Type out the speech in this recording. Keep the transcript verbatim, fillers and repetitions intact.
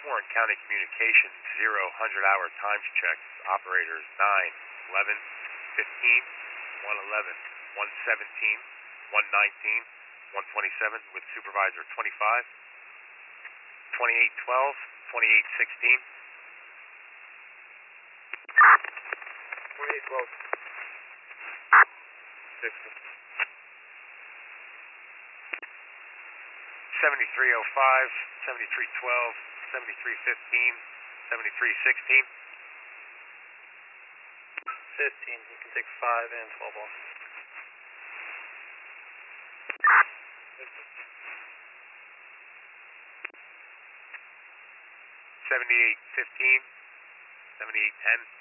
Warren County Communications, zero, one hundred hour times checks. Operators nine, eleven, fifteen, one eleven, one seventeen, one nineteen, one twenty-seven with supervisor twenty-five, twenty-eight twelve, twenty-eight sixteen. twenty-eight twelve. sixty. seventy-three oh five, seventy-three twelve, seventy-three fifteen, seventy-three sixteen. fifteen, you can take five and twelve off. seventy-eight fifteen, seventy-eight ten.